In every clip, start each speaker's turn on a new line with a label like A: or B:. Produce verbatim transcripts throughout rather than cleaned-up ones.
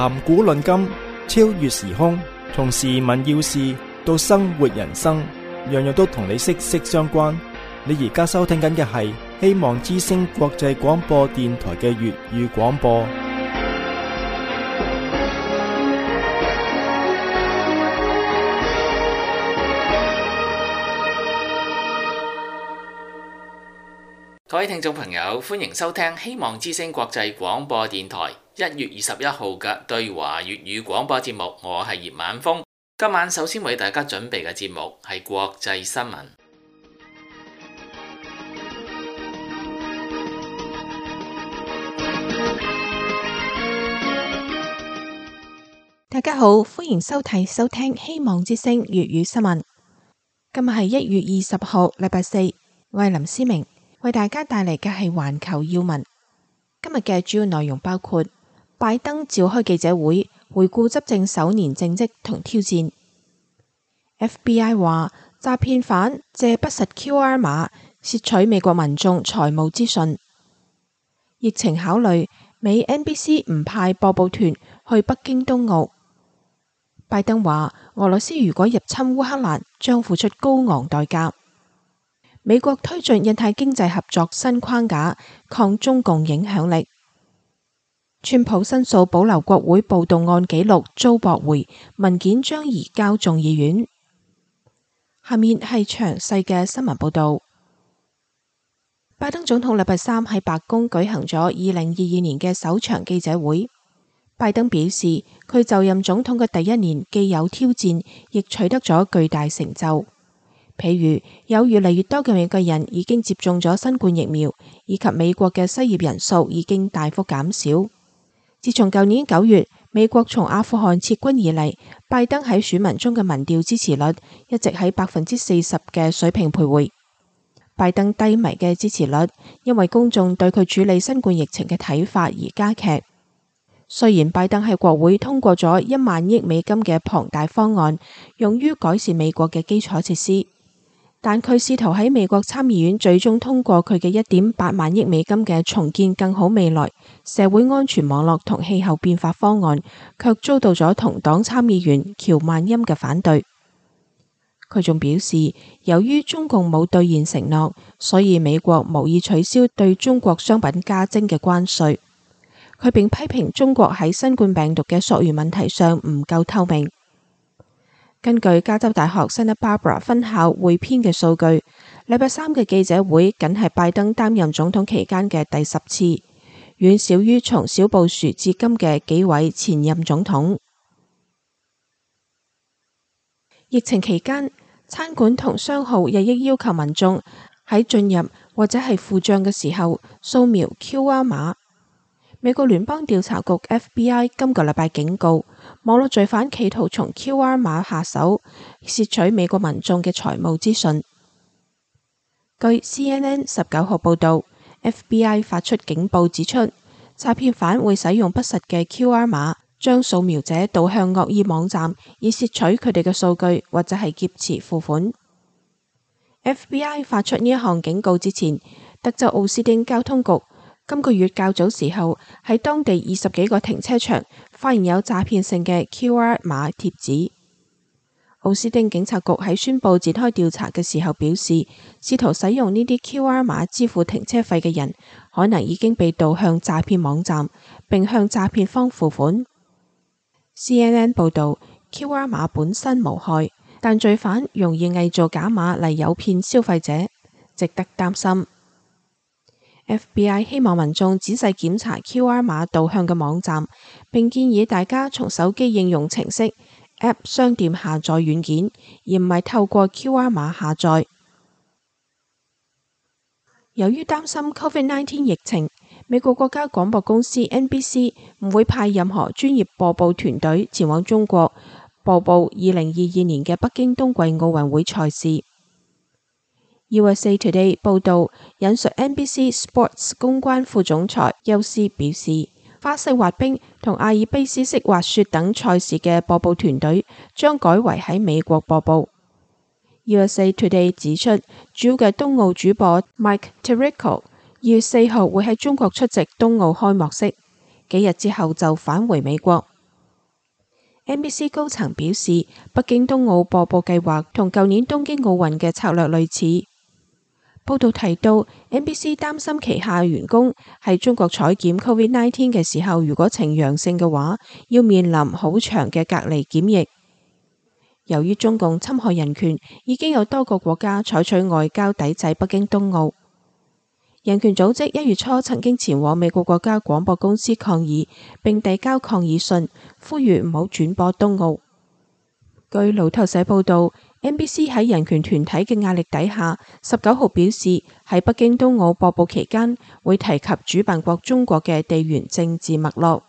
A: 談古論今，超越時空，從時聞要事到生活人生，樣樣都同你息息相關。你而家收聽緊嘅係希望之聲國際廣播電台嘅粵語廣播。
B: 各位聽眾朋友，歡迎收聽希望之聲國際廣播電台一月二十一號嘅對華粵語廣播節目，我係葉晚風。今晚首先為大家準備嘅節目係國際新聞。
C: 大家好，歡迎收睇收聽希望之聲粵語新聞。今日係一月二十號，禮拜四，我係林思明。為大家帶嚟嘅係環球要聞。今日嘅主要內容包括拜登召開記者會，回顧執政首年政績同挑戰。F B I 話詐騙犯借不實 Q R 碼竊取美國民眾財務資訊。疫情考慮，美 N B C 唔派播報團去北京冬奧。拜登話俄羅斯如果入侵烏克蘭，將付出高昂代價。美國推進印太經濟合作新框架，抗中共影響力。川普申訴保留國會暴動案紀錄遭駁回，文件將移交眾議院。下面係詳細嘅新聞報道。拜登總統禮拜三喺白宮舉行咗二零二二年嘅首場記者會。拜登表示，佢就任總統嘅第一年既有挑戰，亦取得咗巨大成就。譬如有越嚟越多嘅美國人已經接種咗新冠疫苗，以及美國嘅失業人數已經大幅減少。自從舊年九月美國從阿富汗撤軍以嚟，拜登喺選民中嘅民調支持率一直喺百分之四十嘅水平徘徊。拜登低迷嘅支持率因為公眾對佢處理新冠疫情嘅睇法而加劇。雖然拜登喺國會通過咗一萬億美金嘅龐大方案，用於改善美國嘅基礎設施，但佢試圖喺美國參議院最終通過佢嘅一點八萬億美金嘅重建更好未來社會安全網絡同氣候變化方案，卻遭到咗同黨參議員喬曼欽嘅反對。佢仲表示，由於中共冇兌現承諾，所以美國無意取消對中國商品加徵嘅關稅。佢並批評中國喺新冠病毒嘅溯源問題上唔夠透明。根據加州大學 Santa Barbara 分校匯編嘅數據，禮拜三嘅記者會僅係拜登擔任總統期間嘅第十次，遠少於從小布殊至今嘅幾位前任總統。疫情期間，餐館同商號日益要求民眾喺進入或者係付賬嘅時候掃描 Q R 碼。美國聯邦調查局 F B I 今個禮拜警告，網絡罪犯企圖從 Q R 碼下手，竊取美國民眾嘅財務資訊。據 C N N 十九號報道 ，F B I 發出警報指出，詐騙犯會使用不實嘅 Q R 碼，將掃描者導向惡意網站，以竊取佢哋嘅數據或者係劫持付款。F B I 發出呢一項警告之前，德州奧斯汀交通局今個月較早時候喺當地二十幾個停車場發現有詐騙性嘅 Q R 碼貼紙。奧斯汀警察局喺宣布展開調查嘅時候表示，試圖使用呢啲 Q R 碼支付停車費嘅人可能已經被導向詐騙網站，並向詐騙方付款。C N N 報道 ，Q R 碼本身無害，但罪犯容易偽造假碼嚟誘騙消費者，值得擔心。F B I 希望民眾仔細檢查 Q R 碼導向嘅網站，並建議大家從手機應用程式 App 商店下載軟件，而唔係透過 Q R 碼下載。由於擔心 COVID 十九 疫情，美國國家廣播公司 N B C 唔會派任何專業播報團隊前往中國播報二零二二年嘅北京冬季奧運會賽事。U S A Today 報道引述 N B C Sports 公關副總裁休斯表示，花式滑冰同阿爾卑斯式滑雪等賽事嘅播報團隊將改為喺美國播報。U S A Today 指出，主要嘅冬奧主播 Mike Tirico 二月四號會喺中國出席冬奧開幕式，幾日之後就返回美國。 N B C 高層表示，北京冬奧播報計劃同舊年東京奧運嘅策略類似。報道提到 ，N B C 擔心旗下員工喺中國採檢 Covid 十九 嘅時候，如果呈陽性嘅話，要面臨好長嘅隔離檢疫。由於中共侵害人權，已經有多個國家採取外交抵制北京冬奧。人權組織一月初曾經前往美國國家廣播公司抗議，並遞交抗議信，呼籲唔好轉播冬奧。據路透社報道， N B C 喺人權團體嘅壓力底下，十九號表示喺北京冬奧播報期間會提及主辦國中國嘅地緣政治脈絡。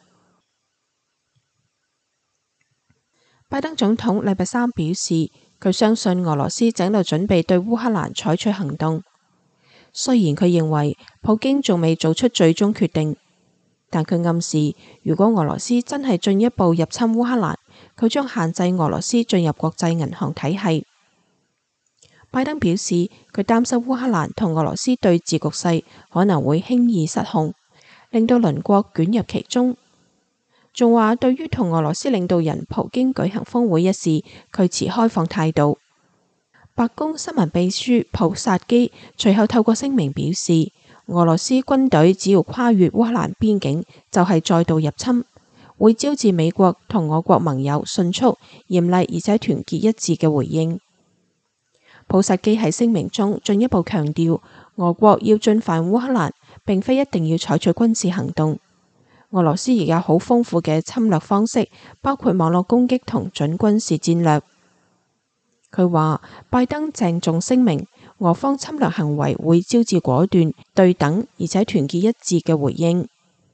C: 拜登總統禮拜三表示，佢相信俄羅斯正喺度準備對烏克蘭採取行動。雖然佢認為普京仲未做出最終決定，但佢暗示，如果俄羅斯真係進一步入侵烏克蘭，佢將限制俄羅斯進入國際銀行體系。拜登表示，佢擔心烏克蘭同俄羅斯對峙局勢可能會輕易失控，令到鄰國捲入其中。仲話對於同俄羅斯領導人普京舉行峰會一事，佢持開放態度。白宮新聞秘書普薩基隨後透過聲明表示，俄羅斯軍隊只要跨越烏克蘭邊境，就係再度入侵，會招致美國同俄國盟友迅速、嚴厲而且團結一致嘅回應。普薩基喺聲明中進一步強調，俄國要進犯烏克蘭，並非一定要採取軍事行動。俄羅斯亦有好豐富嘅侵略方式，包括網絡攻擊同準軍事戰略。佢話，拜登鄭重聲明，俄方侵略行為會招致果斷、對等而且團結一致嘅回應。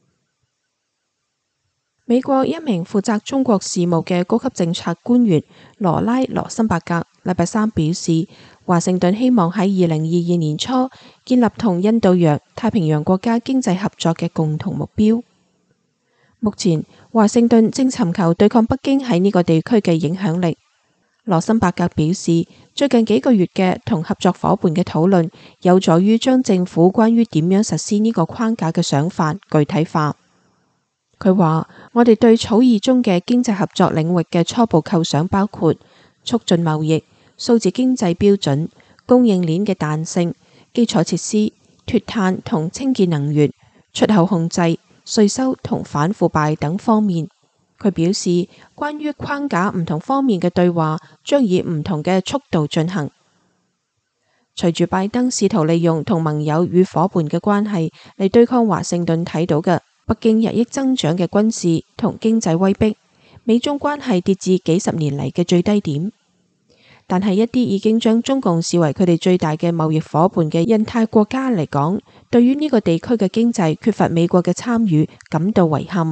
C: 美國一名負責中國事務嘅高級政策官員羅拉羅森伯格禮拜三表示，華盛頓希望喺二零二二年初建立同印度洋、太平洋國家經濟合作嘅共同目標。目前，華盛頓正尋求對抗北京喺呢個地區嘅影響力。羅森伯格表示，最近幾個月嘅同合作夥伴嘅討論，有助於將政府關於點樣實施呢個框架嘅想法具體化。佢話：我哋對草擬中嘅經濟合作領域嘅初步構想包括促進貿易、數字經濟標準、供應鏈嘅彈性、基礎設施、脫碳同清潔能源、出口控制、稅收同反腐敗等方面。佢表示，關於框架唔同方面嘅對話將以唔同嘅速度進行。隨住拜登試圖利用同盟友與夥伴嘅關係嚟對抗華盛頓睇到嘅北京日益增長嘅軍事同經濟威逼，美中關係跌至幾十年嚟嘅最低點。但係一啲已經將中共視為佢哋最大嘅貿易夥伴嘅印太國家嚟講，對於呢個地區嘅經濟缺乏美國嘅參與感到遺憾。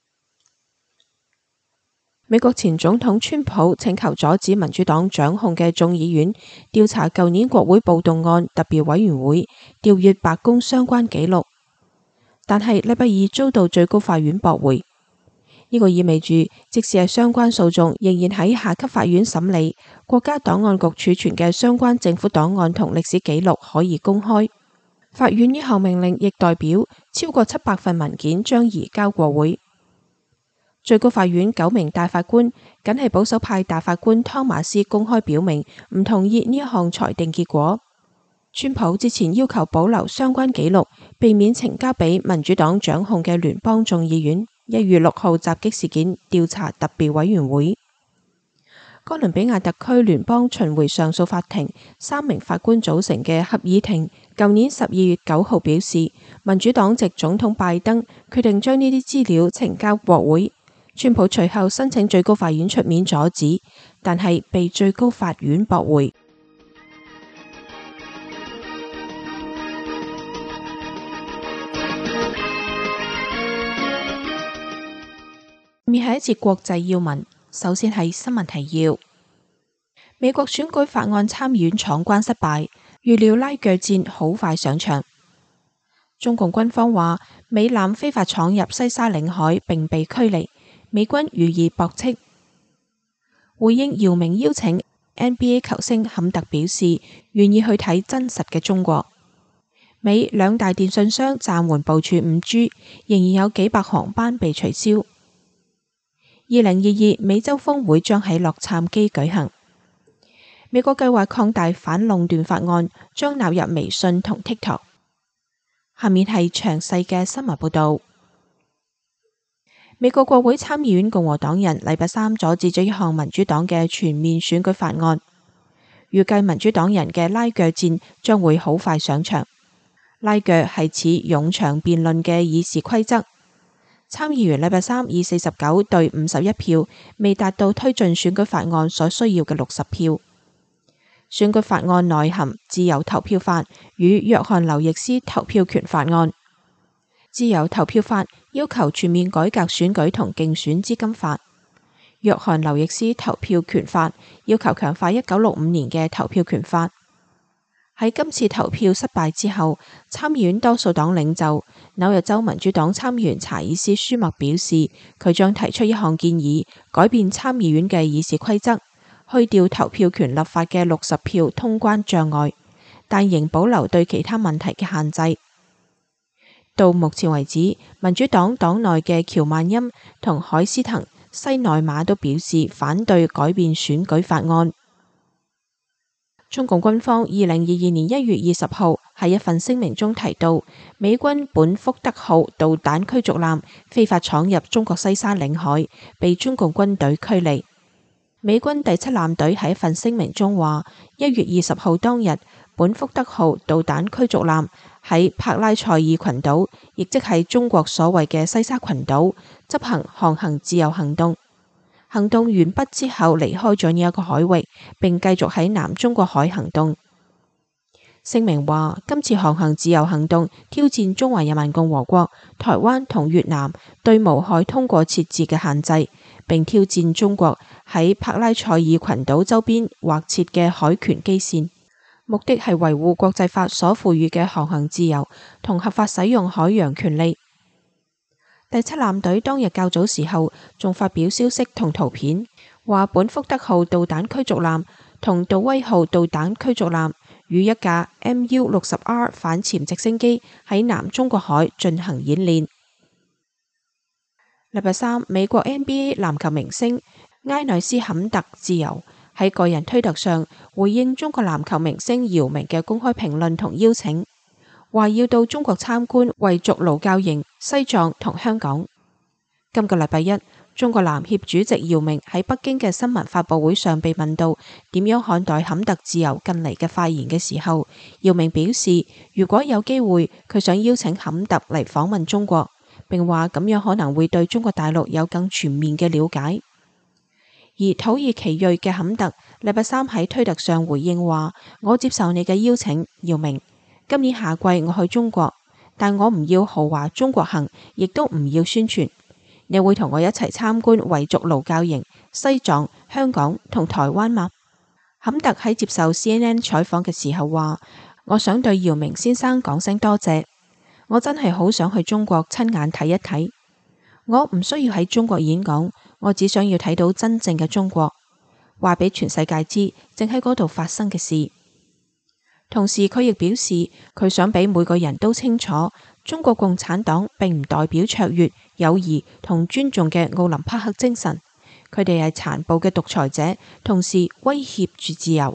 C: 美國前總統川普請求阻止民主黨掌控嘅眾議院調查舊年國會暴動案特別委員會調閱白宮相關記錄，但係禮拜二遭到最高法院駁回。呢、這個意味住，即使係相關訴訟仍然喺下級法院審理，國家檔案局儲存嘅相關政府檔案同歷史記錄可以公開。法院呢項命令亦代表超過七百份文件將移交國會。最高法院九名大法官，僅係保守派大法官湯馬斯公開表明唔同意呢一項裁定結果。川普之前要求保留相關記錄，避免呈交俾民主黨掌控嘅聯邦眾議院一月六號襲擊事件調查特別委員會。哥倫比亞特區聯邦巡迴上訴法庭三名法官組成嘅合議庭，舊年十二月九號表示，民主黨籍總統拜登決定將呢啲資料呈交國會。川普隨後申請最高法院出面阻止，但係被最高法院駁回。面係一節國際要聞，首先係新聞提要：美國選舉法案參院闖關失敗，預料拉鋸戰好快上場。中共軍方話美艦非法闖入西沙領海並被驅離。美軍予以駁斥。回應姚明邀請 N B A 球星坎特表示願意去睇真實嘅中國。美兩大電信商暫緩部署五 G， 仍然有幾百航班被取消。 二零二二美洲峰會將喺洛杉磯舉行。美國計劃擴大反壟斷法案，將納入微信同 TikTok。下面係詳細嘅新聞報導。美國國會參議院共和黨人禮拜三阻止咗一項民主黨嘅全面選舉法案，預計民主黨人嘅拉鋸戰將會好快上場。拉鋸係指冗長辯論嘅議事規則。參議員禮拜三以四十九對五十一票，未達到推進選舉法案所需要嘅六十票。選舉法案內含自由投票法與約翰劉易斯投票權法案。自由投票法要求全面改革選舉同競選資金法。約翰劉易斯投票權法要求強化一九六五年嘅投票權法。喺今次投票失敗之後，參議院多數黨領袖紐約州民主黨參議員查爾斯舒默表示，佢將提出一項建議，改變參議院嘅議事規則，去掉投票權立法嘅六十票通關障礙，但仍保留對其他問題嘅限制。到目前為止，民主黨黨內嘅喬曼欽同海斯滕西內馬都表示反對改變選舉法案。中共軍方二零二二年一月二十號喺一份聲明中提到，美軍本福德號導彈驅逐艦非法闖入中國西沙領海，被中共軍隊驅離。美軍第七艦隊喺一份聲明中話，一月二十號當日，本福德號導彈驅逐艦喺帕拉塞爾群島，亦即係中國所謂嘅西沙群島，執行航行自由行動。行動完畢之後，離開咗呢一個海域，並繼續喺南中國海行動。聲明話，今次航行自由行動挑戰中華人民共和國、台灣同越南對無海通過設置嘅限制，並挑戰中國喺帕拉塞爾群島周邊劃設嘅海權基線，目的係維護國際法所賦予嘅航行自由同合法使用海洋權利。第七艦隊當日較早時候仲發表消息同圖片，話本福德號導彈驅逐艦同杜威號導彈驅逐艦與一架 M U 六十 R 反潛直升機喺南中國海進行演練。禮拜三，美國 N B A 籃球明星埃內斯坎特自由喺個人推特上回應中國籃球明星姚明嘅公開評論同邀請，話要到中國參觀維族勞教營、西藏同香港。今個禮拜一，中國籃協主席姚明喺北京嘅新聞發佈會上被問到點樣看待坎特自由近嚟嘅發言嘅時候，姚明表示，如果有機會，佢想邀請坎特嚟訪問中國，並話咁樣可能會對中國大陸有更全面嘅了解。而土耳其裔嘅坎特禮拜三喺推特上回應話，我接受你嘅邀請，姚明。今年夏季我去中國，但我唔要豪華中國行，亦都唔要宣傳。你會同我一齊參觀維族勞教營、西藏、香港同台灣嗎？坎特喺接受 C N N 採訪嘅時候話，我想對姚明先生講聲多謝，我真係好想去中國親眼睇一睇。我唔需要喺中國演講，我只想要睇到真正嘅中國，話俾全世界知正喺嗰度發生嘅事。同時，佢亦表示佢想俾每個人都清楚，中國共產黨並唔代表卓越、友誼同尊重嘅奧林匹克精神，佢哋係殘暴嘅獨裁者，同時威脅住自由。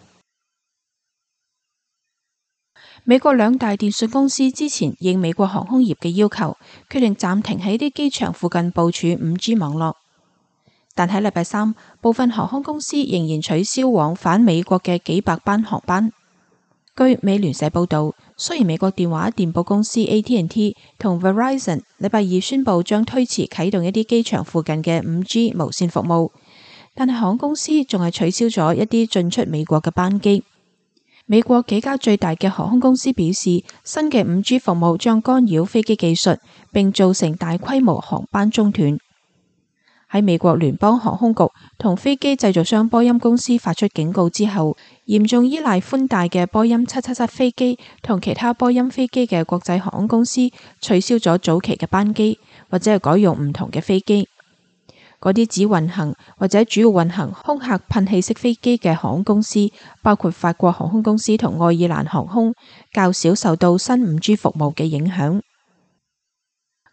C: 美國兩大電信公司之前應美國航空業嘅要求，決定暫停喺啲機場附近部署五 G 網絡，但喺禮拜三，部分航空公司仍然取消往返美國嘅幾百班航班。據美聯社報道，雖然美國電話電報公司 A T and T 同 Verizon 禮拜二宣布將推遲啟動一啲機場附近嘅五 G 無線服務，但係航空公司仲係取消咗一啲進出美國嘅班機。美國幾家最大嘅航空公司表示，新嘅五 G 服務將干擾飛機技術，並造成大規模航班中斷。喺美國聯邦航空局同飛機製造商波音公司發出警告之後，嚴重依賴寬帶嘅波音七七七飛機同其他波音飛機嘅國際航空公司取消咗早期嘅班機，或者係改用唔同嘅飛機。嗰啲只運行或者主要運行空客噴氣式飛機嘅航空公司，包括法國航空公司同愛爾蘭航空，較少受到新五 G 服務嘅影響。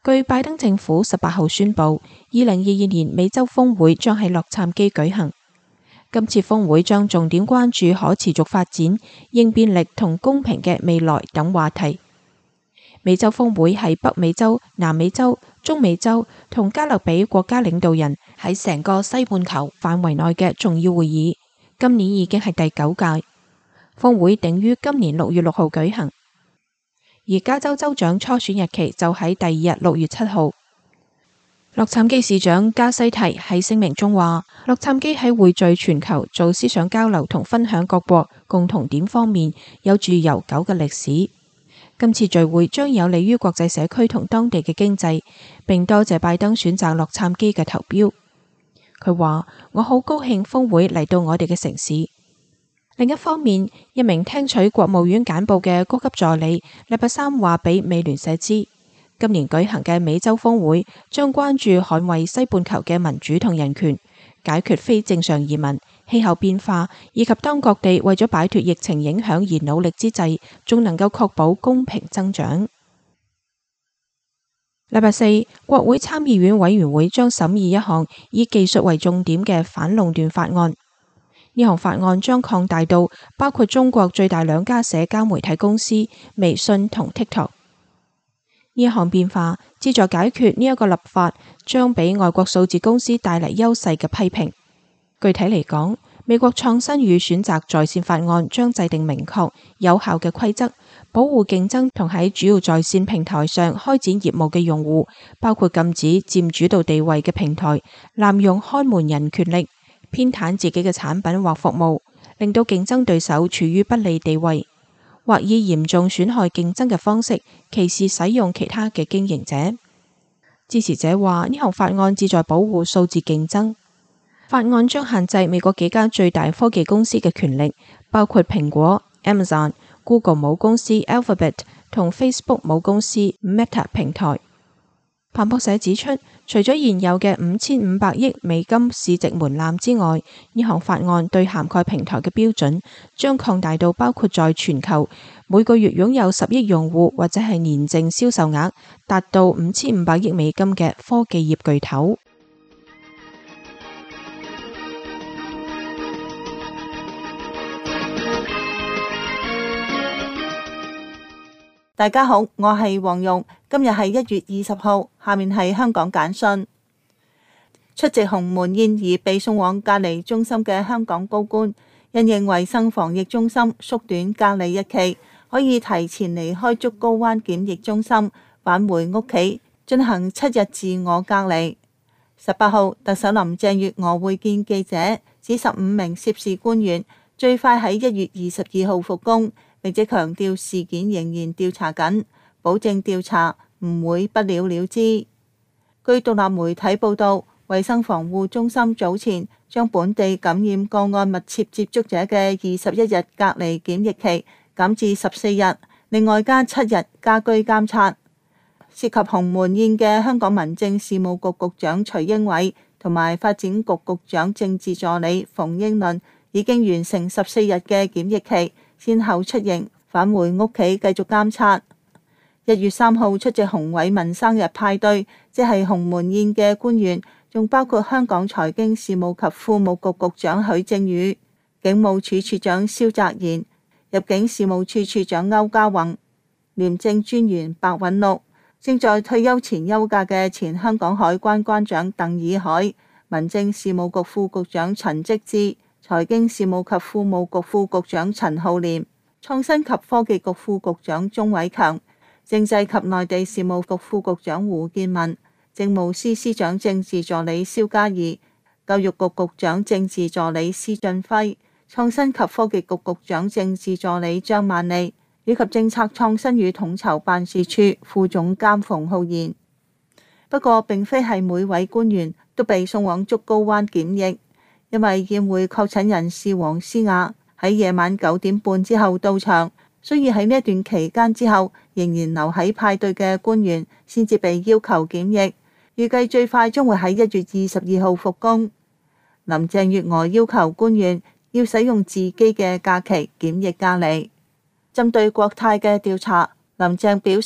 C: 據拜登政府十八號宣布，二零二二年美洲峰會將喺洛杉磯舉行。今次峰會將重點關注可持續發展、應變力同公平嘅未來等話題。美洲峰會係北美洲、南美洲、中美洲同加勒比國家領導人喺成個西半球範圍內嘅重要會議，今年已經係第九屆。峰會定於今年六月六號舉行，而加州州長初選日期就喺第二日六月七號。洛杉磯市長加西提喺聲明中話，洛杉磯喺匯聚全球做思想交流同分享各國共同點方面有住悠久嘅歷史。今次聚會將有利於國際社區同當地嘅經濟，並多謝拜登選擇洛杉磯嘅投標。佢話：我好高興峰會嚟到我哋嘅城市。另一方面，一名聽取國務院簡報嘅高級助理禮拜三話俾美聯社知，今年舉行嘅美洲峰會將關注捍衛西半球嘅民主同人權，解決非正常移民、氣候變化，以及當各地為咗擺脫疫情影響而努力之際，仲能夠確保公平增長。禮拜四，國會參議院委員會將審議一項以技術為重點嘅反壟斷法案。呢項法案將擴大到包括中國最大兩家社交媒體公司微信同 TikTok。呢一項變化旨在解決呢一個立法將俾外國數字公司帶嚟優勢嘅批評。具體嚟講，美國創新與選擇在線法案將制定明確有效嘅規則，保護競爭同喺主要在線平台上開展業務嘅用戶，包括禁止佔主導地位嘅平台濫用看門人權力，偏袒自己嘅產品或服務，令到競爭對手處於不利地位，或以嚴重損害競爭嘅方式歧視使用其他嘅經營者。支持者話呢項法案旨在保護數字競爭。法案將限制美國幾間最大科技公司嘅權力，包括蘋果、Amazon、Google 母公司 Alphabet 同 Facebook 母公司 Meta 平台。彭博社指出，除咗現有嘅五千五百億美金市值門檻之外，呢項法案對涵蓋平台嘅標準將擴大到包括在全球每個月擁有十億用戶或者係年淨銷售額達到五千五百億美金嘅科技業巨頭。
D: 大家好，我係黃蓉，今日係一月二十號，下面係香港簡訊。出席鴻門宴而被送往隔離中心嘅香港高官，因應衛生防疫中心縮短隔離日期，可以提前離開竹篙灣檢疫中心，返回屋企進行七日自我隔離。十八號，特首林鄭月娥會見記者，指十五名涉事官員最快喺一月二十二號復工。並且強調事件仍然調查緊，保證調查唔會不了了之。據獨立媒體報道，衛生防護中心早前將本地感染個案密切接觸者嘅二十一日隔離檢疫期減至十四日，另外加七日家居監察。涉及鴻門宴嘅香港民政事務局局長徐英偉同埋發展局局長政治助理馮英倫已經完成十四日嘅檢疫期，先後出營返回屋企繼續監察。一月三號出席洪偉民生日派對，即係鴻門宴嘅官員，仲包括香港財經事務及庫務局局長許正宇、警務處處長蕭澤頤、入境事務處處長歐家宏、廉政專員白韞六、正在退休前休假嘅前香港海關關長鄧以海、民政事務局副局長陳積志、財經事務及庫務局副局長陳浩濂、創新及科技局副局長鍾偉強、政制及內地事務局副局長胡建文、政務司司長政治助理蕭嘉怡、教育局局長政治助理施俊輝、創新及科技局局長政治助理張萬利，以及政策創新與統籌辦事處副總監馮浩然。不過並非係每位官員都被送往竹篙灣檢疫，因為宴會確診人士黃思雅喺夜晚九點半之後到場，所以喺呢一段期間之後仍然留喺派對嘅官員先至被要求檢疫，預計最快將會喺一月二十二號復工。林鄭月娥要求官員要使用自己嘅假期檢疫隔離。針對國泰嘅調查，林鄭表示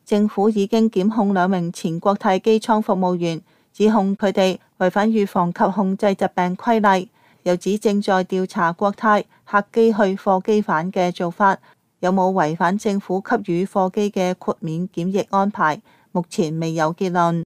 D: 政府已經檢控兩名前國泰機艙服務員，指控佢哋違反預防及控制疾病規例，又指正在調查國泰客機去貨機返嘅做法有冇違反政府給予貨機嘅豁免檢疫安排，目前未有結論。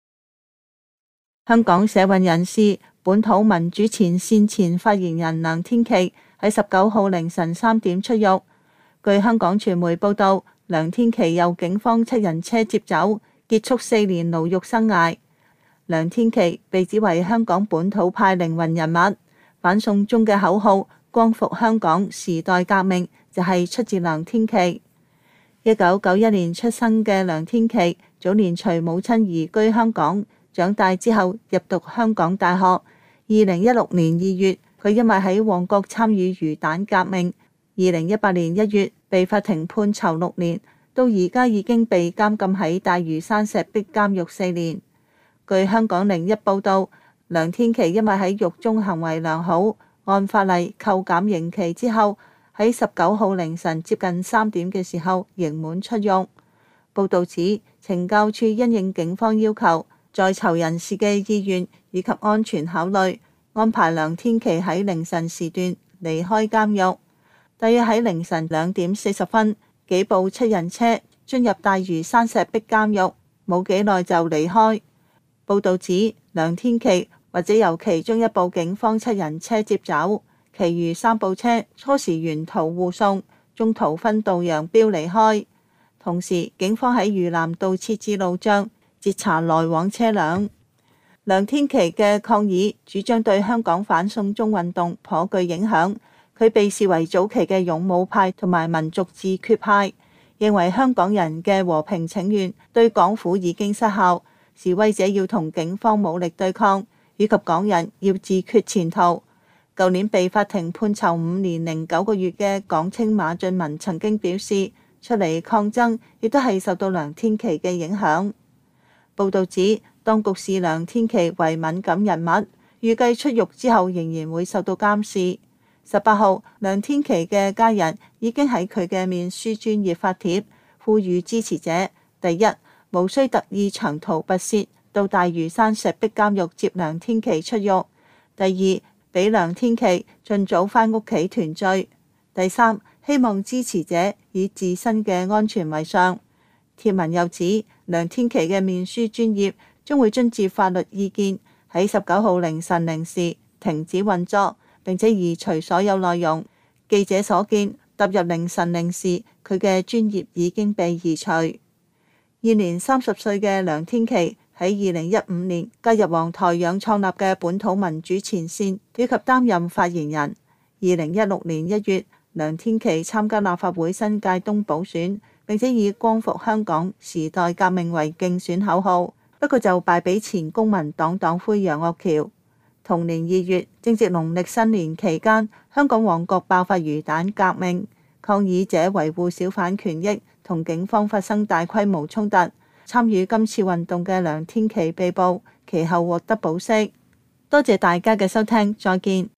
D: 香港社運人士、本土民主前線前發言人梁天琦喺十九號凌晨三點出獄。據香港傳媒報道，梁天琦由警方七人車接走，結束四年牢獄生涯。梁天琦被指為香港本土派靈魂人物，反送中嘅口號光復香港時代革命就係出自梁天琦。一九九一年出生嘅梁天琦，早年隨母親移居香港，長大之後入讀香港大學。二零一六年二月，佢因為喺旺角參與魚蛋革命，二零一八年一月被法庭判囚六年，到而家已經被監禁喺大嶼山石壁監獄四年。據香港零一報導，梁天琦因為喺獄中行為良好，按法例扣減刑期之後，喺十九號凌晨接近三點嘅時候刑滿出獄。報導指，懲教處因應警方要求，在囚人士嘅意願以及安全考慮，安排梁天琦喺凌晨時段離開監獄。大約喺凌晨兩點四十分，幾部七人車進入大嶼山石壁監獄，冇幾耐就離開。報導指，梁天琦或者由其中一部警方七人車接走，其餘三部車初時沿途護送，中途分道揚鑣離開。同時，警方喺嶼南道設置路障，截查來往車輛。梁天琦嘅抗議主張對香港反送中運動頗具影響，佢被視為早期嘅勇武派同埋民族自決派，認為香港人嘅和平請願對港府已經失效。示威者要同警方武力對抗，以及港人要自決前途。舊年被法庭判囚五年零九個月嘅港青馬俊文曾經表示，出嚟抗爭亦都係受到梁天琦嘅影響。報導指，當局視梁天琦為敏感人物，預計出獄之後仍然會受到監視。十八號，梁天琦嘅家人已經喺佢嘅面書專頁發帖，呼籲支持者：第一，無需特意長途跋涉到大嶼山石壁監獄接梁天琦出獄；第二，俾梁天琦盡早返屋企團聚；第三，希望支持者以自身嘅安全為上。貼文又指，梁天琦嘅面書專頁將會遵照法律意見，喺十九號凌晨零時停止運作，並且移除所有內容。記者所見，踏入凌晨零時，佢嘅專頁已經被移除。現年三十歲嘅梁天琦喺二零一五年加入黃台仰創立嘅本土民主前線，以及擔任發言人。二零一六年一月，梁天琦參加立法會新界東補選，並且以光復香港時代革命為競選口號，不過就敗俾前公民黨黨魁楊岳橋。同年二月，正值農曆新年期間，香港旺角爆發魚蛋革命，抗議者維護小販權益，同警方發生大規模衝突。參與今次運動嘅梁天琦被捕，其後獲得保釋。多謝大家嘅收聽，再見。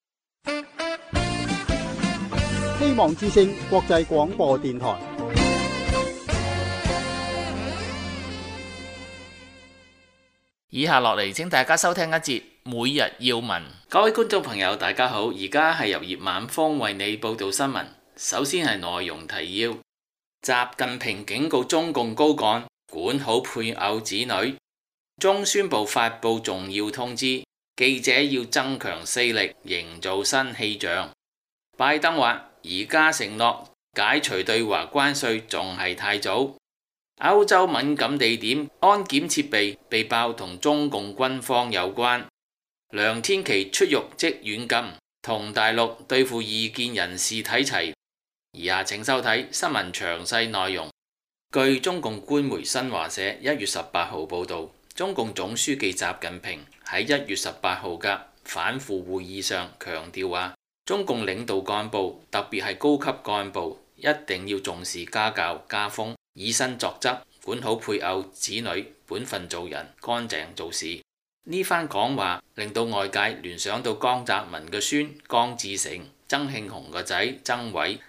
E: 希望之聲國際廣播電台。
B: 以下落嚟，請大家收聽一節每日要聞。各位觀眾朋友，大家好，而家係由葉晚風為你報道新聞。首先係內容提要：習近平警告中共高幹管好配偶子女。中宣部發布重要通知，記者要增強勢力，營造新氣象。拜登話：而家承諾解除對華關稅仲係太早。歐洲敏感地點安檢設備被爆同中共軍方有關。梁天琦出獄即軟禁，同大陸對付異見人士睇齊。以下請收睇新聞詳細內容。據中共官媒新華社一月十八號報道，中共總書記習近平喺一月十八號嘅反腐會議上強調話，中共領導幹部，特別係高級幹部，一定要重視家教家風，以身作則，管好配偶子女，本分做人，乾淨做事。呢番講話令到外界聯想到江澤民嘅孫江志成、曾慶紅個仔曾偉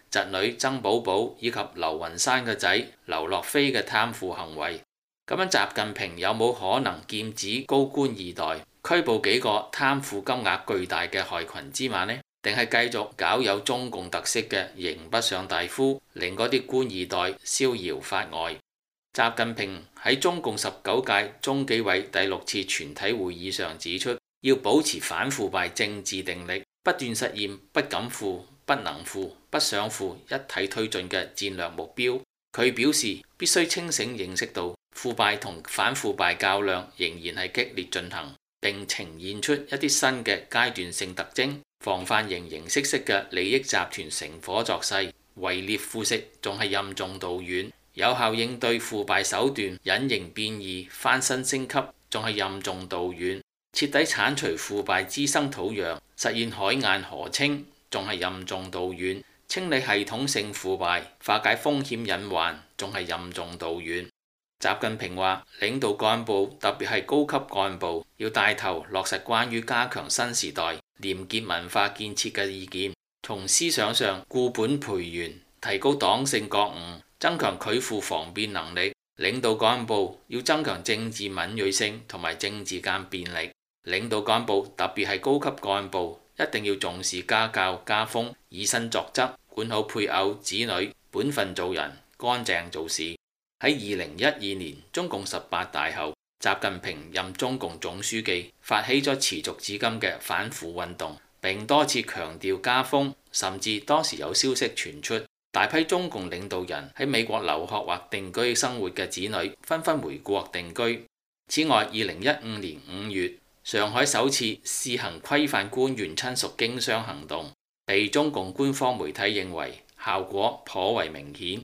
B: 侄女曾寶寶以及劉雲山嘅仔劉樂飛嘅貪腐行為。咁樣習近平有冇可能劍指高官二代，拘捕幾個貪腐金額巨大嘅害群之馬呢？定係繼續搞有中共特色嘅刑不上大夫，令嗰啲官二代逍遙法外？習近平喺中共十九屆中紀委第六次全體會議上指出，要保持反腐敗政治定力，不斷實現不敢腐、不能腐、不想腐一體推進嘅戰略目標。佢表示必須清醒認識到腐敗同反腐敗較量仍然係激烈進行，並呈現出一啲新嘅階段性特徵，防範形形色色嘅利益集團乘火作勢，圍獵腐蝕仲係任重道遠，有效應對腐敗手段隱形變異翻新升級仲係任重道遠，徹底剷除腐敗滋生土壤，實現海晏河清仲係任重道遠，清理系統性腐敗，化解風險隱患，仲係任重道遠。習近平話，領導幹部，特別係高級幹部，要帶頭落實關於加強新時代廉潔文化建設嘅意見，從思想上固本培元，提高黨性覺悟，增強拒腐防變能力。領導幹部要增強政治敏銳性同埋政治鑑辨力。領導幹部，特別係高級幹部，一定要重視家教家風，以身作則，管好配偶子女，本分做人，乾淨做事。喺二零一二年中共十八大後，習近平任中共總書記，發起咗持續至今嘅反腐運動，並多次強調家風，甚至當時有消息傳出，大批中共領導人喺美國留學或定居生活嘅子女紛紛回國定居。此外，二零一五年五月，上海首次試行規範官員親屬經商行動，被中共官方媒體認為效果頗為明顯。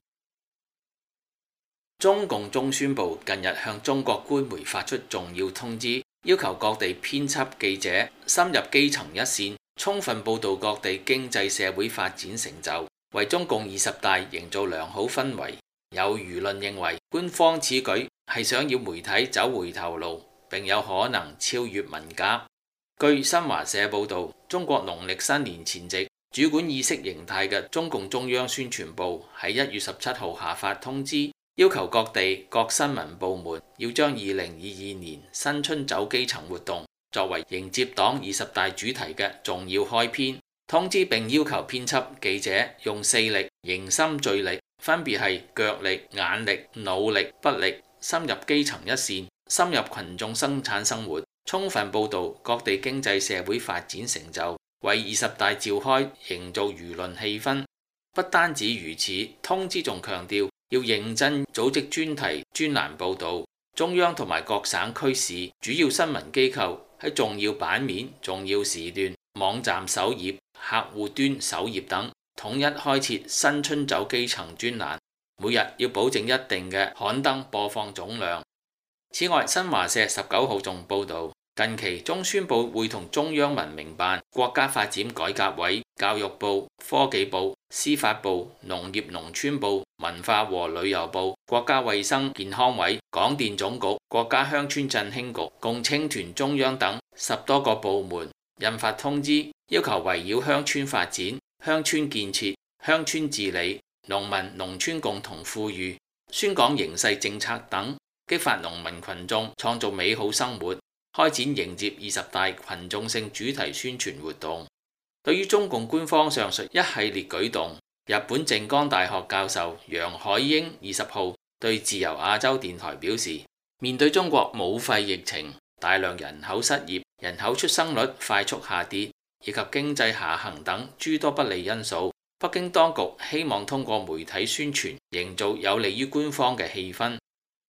B: 中共中宣部近日向中國官媒發出重要通知，要求各地編輯記者深入基層一線，充分報導各地經濟社會發展成就，為中共二十大營造良好氛圍。有輿論認為，官方此舉係想要媒體走回頭路，並有可能超越文革。據新華社報導，中國農曆新年前夕，主管意識形態嘅中共中央宣傳部喺一月十七號下發通知，要求各地各新聞部門要將二零二二年新春走基層活動作為迎接黨二十大主題嘅重要開篇。通知並要求編輯記者用四力凝心聚力，分別係腳力、眼力、腦力、筆力，深入基層一線，深入群眾生產生活，充分報導各地經濟社會發展成就，為二十大召開營造輿論氣氛。不單止如此，通知仲強調要認真組織專題專欄報導，中央同埋各省區市主要新聞機構喺重要版面、重要時段、網站首頁、客戶端首頁等統一開設新春走基層專欄，每日要保證一定嘅刊登播放總量。此外，新華社十九號仲報導，近期中宣部會同中央文明辦、國家發展改革委、教育部、科技部、司法部、農業農村部、文化和旅遊部、國家衛生健康委、廣電總局、國家鄉村振興局共青團中央等十多個部門印發通知，要求圍繞鄉村發展、鄉村建設、鄉村治理、農民農村共同富裕、宣講形勢政策等，激發農民群眾創造美好生活，開展迎接二十大群眾性主題宣傳活動。對於中共官方上述一系列舉動，日本靜岡大學教授楊海英二十號對自由亞洲電台表示，面對中國武肺疫情、大量人口失業、人口出生率快速下跌以及經濟下行等諸多不利因素，北京當局希望通過媒體宣傳，營造有利於官方嘅氣氛。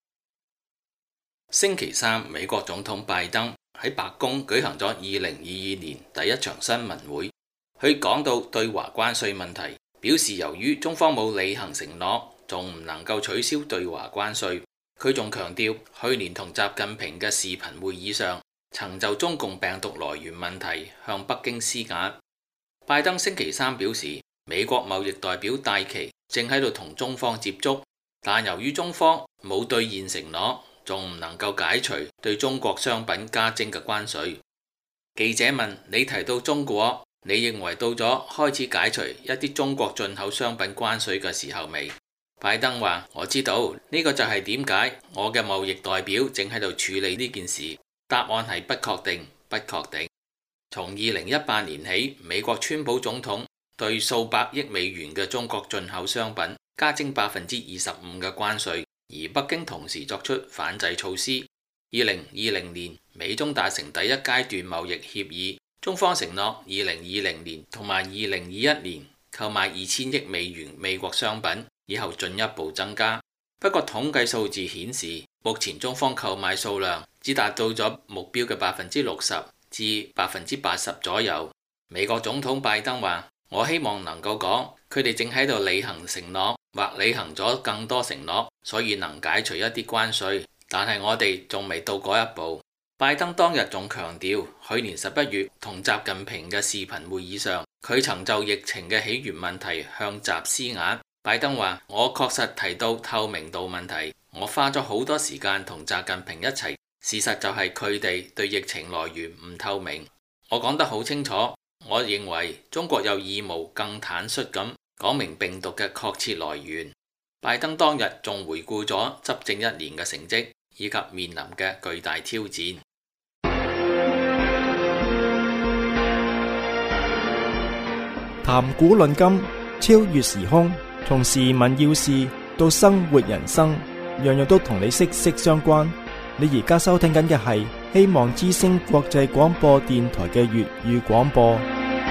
B: 星期三，美國總統拜登喺白宮舉行咗二零二二年第一場新聞會。佢講到對華關稅問題，表示由於中方冇履行承諾，仲唔能夠取消對華關稅。佢仲強調，去年同習近平嘅視頻會議上，曾就中共病毒來源問題向北京施壓。拜登星期三表示，美國貿易代表戴琪正喺度同中方接觸，但由於中方冇兌現承諾，仲唔能夠解除對中國商品加徵嘅關稅。記者問：你提到中國， 你認為到咗開始解除一啲中國進口商品關稅嘅時候未？拜登話：我知道，呢個就係點解我嘅貿易代表正喺度處理呢件事。答案係不確定，不確定。從二零一八年起，美國川普總統對數百億美元嘅中國進口商品加徵百分之二十五嘅關稅，而北京同時作出反制措施。二零二零年，美中達成第一階段貿易協議，中方承諾二零二零年同埋二零二一年購買二千億美元美國商品，以後進一步增加。不過統計數字顯示，目前中方購買數量只達到咗目標嘅百分之六十至百分之八十左右。美國總統拜登話：我希望能夠講，佢哋正喺度履行承諾，或履行咗更多承諾，所以能解除一啲關稅。但係我哋仲未到嗰一步。拜登當日仲強調，去年十一月同習近平嘅視頻會議上，佢曾就疫情嘅起源問題向習施壓。拜登話：我確實提到透明度問題，我花咗好多時間同習近平一齊。事實就係佢哋對疫情來源唔透明。我講得好清楚，我認為中國有義務更坦率咁講明病毒嘅確切來源。拜登當日仲回顧咗執政一年嘅成績，以及面臨嘅巨大挑戰。
A: 談古論今，超越時空，從時聞要事到生活人生，樣樣都同你息息相關。你而家收聽緊嘅係希望之聲國際廣播電台嘅粵語廣播。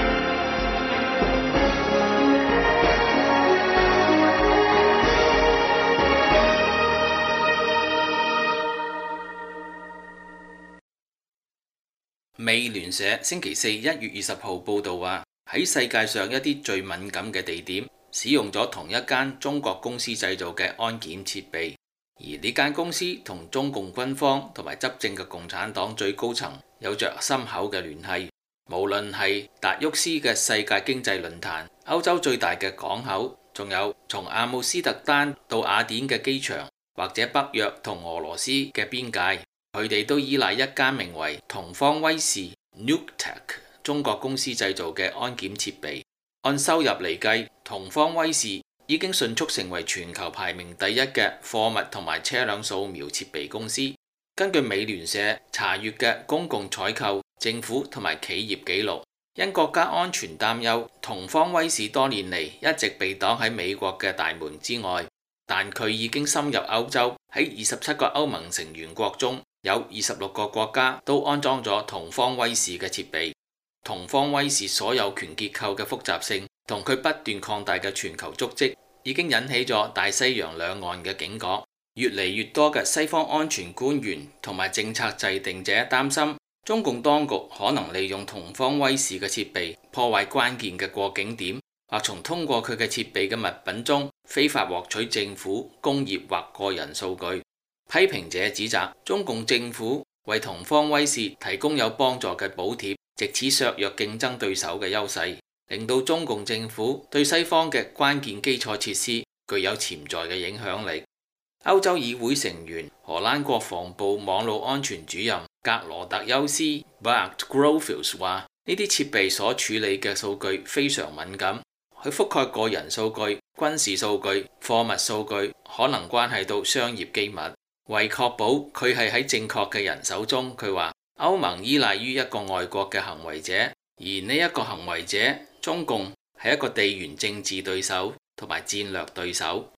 B: 美聯社星期四一月二十號報道話，喺世界上一啲最敏感嘅地點，使用咗同一間中國公司製造嘅安檢設備。而呢間公司同中共軍方同埋執政嘅共產黨最高層有着深厚嘅聯繫。無論係達沃斯嘅世界經濟論壇、歐洲最大嘅港口，仲有從阿姆斯特丹到雅典嘅機場，或者北約同俄羅斯嘅邊界，佢哋都依賴一間名為同方威視 Newtech 中國公司製造嘅安檢設備。按收入嚟計，同方威視已經迅速成為全球排名第一嘅貨物同埋車輛掃描設備公司。根據美聯社查閱嘅公共採購、政府同埋企業記錄，因國家安全擔憂，同方威視多年嚟一直被擋喺美國嘅大門之外。但佢已經深入歐洲，喺二十七個歐盟成員國中，有二十六個國家都安裝咗同方威視嘅設備。同方威視所有權結構嘅複雜性同佢不斷擴大嘅全球足跡，已經引起咗大西洋兩岸嘅警覺。越嚟越多嘅西方安全官員同埋政策制定者擔心，中共當局可能利用同方威視嘅設備破壞關鍵嘅過境點，或從通過佢嘅設備嘅物品中非法獲取政府、工業或個人數據。批評者指責中共政府為同方威視提供有幫助嘅補貼，藉此削弱競爭對手嘅優勢，令到中共政府對西方嘅關鍵基礎設施具有潛在嘅影響力。歐洲議會成員、荷蘭國防部網絡安全主任格羅特休斯 Bart Grovius 話：呢啲設備所處理嘅數據非常敏感，佢覆蓋個人數據、軍事數據、貨物數據，可能關係到商業機密。為確保佢係喺正確嘅人手中，佢話歐盟依賴於一個外國嘅行為者，而呢一個行為者中共係一個地緣政治對手同埋戰略對手。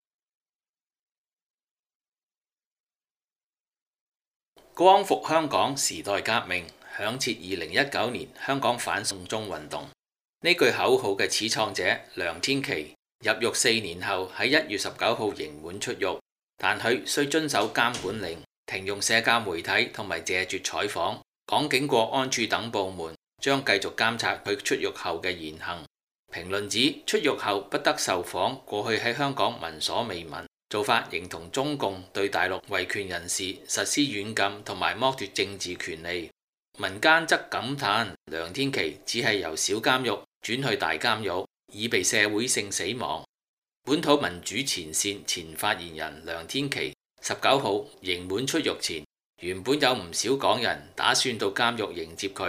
B: 光復香港時代革命，響徹二零一九年香港反送中運動。呢句口號嘅始創者梁天琦入獄四年後喺一月十九號刑滿出獄，但佢需遵守監管令，停用社交媒體同埋謝絕採訪。港警國安處等部門將繼續監察佢出獄後嘅言行。評論指出獄後不得受訪，過去喺香港聞所未聞，做法形同中共對大陸維權人士實施軟禁同埋剝奪政治權利。民間則感嘆梁天琦只係由小監獄轉去大監獄，已被社會性死亡。本土民主前線前發言人梁天琦十九號刑滿出獄前，原本有唔少港人打算到監獄迎接佢，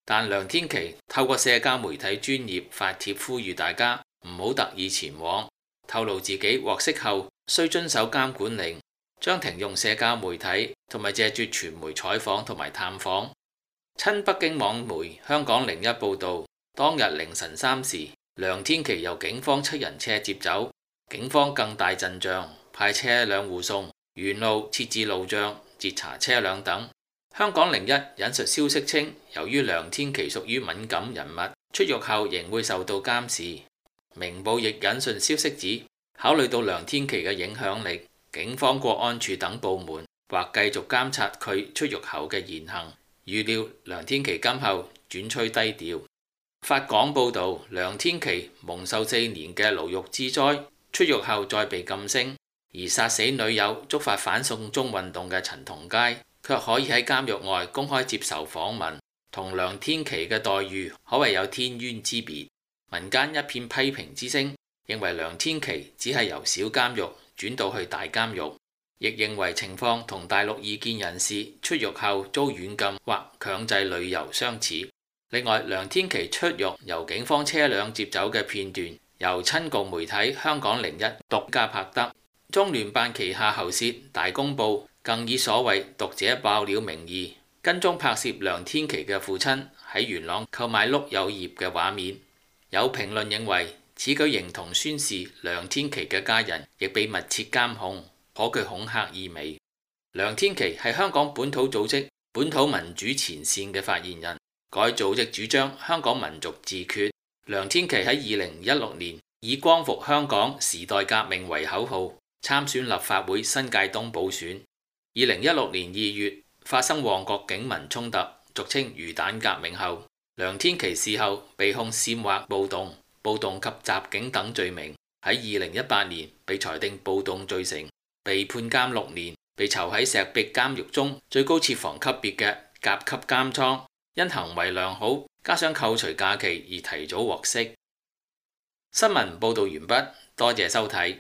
B: 但梁天琦透過社交媒體專頁發帖呼籲大家唔好特意前往，透露自己獲釋後需遵守監管令，將停用社交媒體同埋借絕傳媒採訪同埋探訪。親北京網媒香港零一報導，當日凌晨三時，梁天琦由警方七人車接走，警方更大陣仗，派車輛護送，沿路設置路障，截查車輛等。香港零一引述消息稱，由於梁天琦屬於敏感人物，出獄後仍會受到監視。明報亦引述消息指，考慮到梁天琦嘅影響力，警方、國安處等部門或繼續監察佢出獄後嘅言行。預料梁天琦今後轉趨低調。法廣報導，梁天琦蒙受四年嘅牢獄之災，出獄後再被禁聲，而殺死女友、觸發反送中運動嘅陳同佳，卻可以喺監獄外公開接受訪問，同梁天琦嘅待遇可謂有天淵之別。民間一片批評之聲，認為梁天琦只係由小監獄轉到去大監獄，亦認為情況同大陸異見人士出獄後遭軟禁或強制旅遊相似。另外，梁天琦出獄由警方車輛接走嘅片段，由親共媒體香港零一獨家拍得。中聯辦旗下喉舌大公報更以所謂讀者爆料名義，跟蹤拍攝梁天琦嘅父親喺元朗購買碌柚葉嘅畫面。有評論認為，此舉形同宣示梁天琦嘅家人亦被密切監控，頗具恐嚇意味。梁天琦係香港本土組織本土民主前線嘅發言人，該組織主張香港民族自決。梁天琦喺二零一六年以光復香港時代革命為口號，參選立法會新界東補選。二零一六年二月發生旺角警民衝突，俗稱魚蛋革命後，梁天琦事後被控煽惑暴動、暴動及襲警等罪名，喺二零一八年被裁定暴動罪成，被判監六年，被囚喺石壁監獄中最高設防級別嘅甲級監倉，因行為良好，加上扣除假期而提早獲釋。新聞報導完畢，多謝收睇。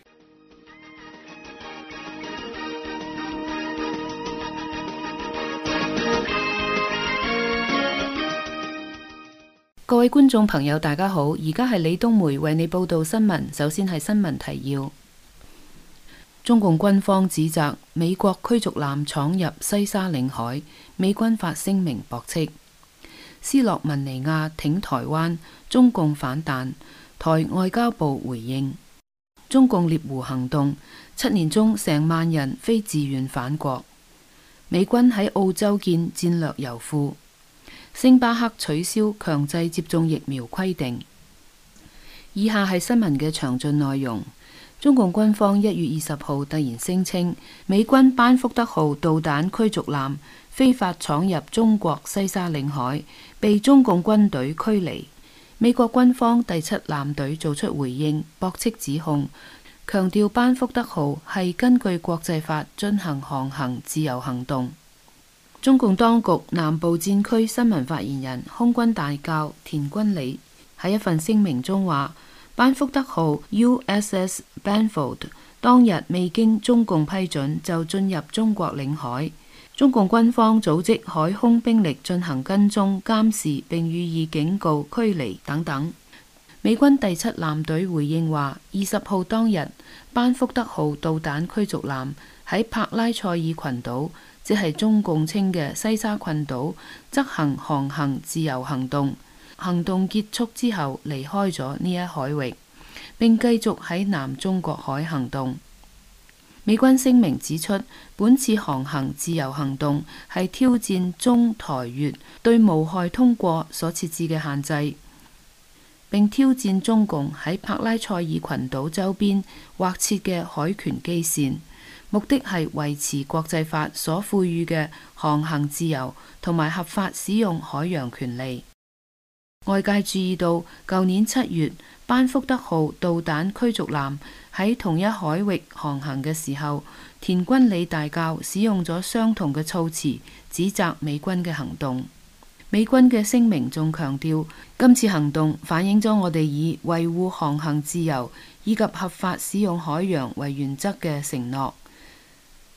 F: 各位觀眾朋友，大家好，而家係李冬梅為你報道新聞。首先係新聞提要：中共軍方指責美國驅逐艦闖入西沙領海，美軍發聲明駁斥。斯洛文尼亞挺台灣，中共反彈，台外交部回應。中共獵狐行動，七年中成萬人非自願返國。美軍喺澳洲建戰略油庫。星巴克取消強制接種疫苗規定。以下係新聞嘅詳盡內容。中共軍方一月二十號突然聲稱，美軍班福德號導彈驅逐艦非法闖入中國西沙領海，被中共軍隊驅離。美國軍方第七艦隊做出回應，駁斥指控，強調班福德號係根據國際法進行航行自由行動。中共當局南部戰區新聞發言人空軍大校田軍理喺一份聲明中話，班福德號 U S S Benfold 當日未經中共批准就進入中國領海，中共軍方組織海空兵力進行跟蹤監視並予以警告驅離等等。美軍第七艦隊回應話，二十號當日班福德號導彈驅逐艦喺帕拉塞爾群島，即係中共稱嘅西沙群島，執行航行自由行動。行動結束之後，離開咗呢一海域，並繼續喺南中國海行動。美軍聲明指出，本次航行自由行動係挑戰中台越對無害通過所設置嘅限制，並挑戰中共喺帕拉塞爾群島周邊劃設嘅海權基線。目的係維持國際法所賦予嘅航行自由同埋合法使用海洋權利。外界注意到，舊年七月班福德號導彈驅逐艦喺同一海域航行嘅時候，田軍理大校使用咗相同嘅措辭，指責美軍嘅行動。美軍嘅聲明仲強調，今次行動反映咗我哋以維護航行自由以及合法使用海洋為原則嘅承諾。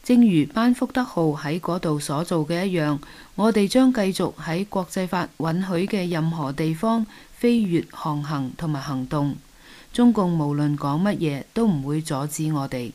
F: 正如班福德號喺嗰度所做嘅一樣，我哋將繼續喺國際法允許嘅任何地方飛越航行同埋行動。中共無論講乜嘢都唔會阻止我哋。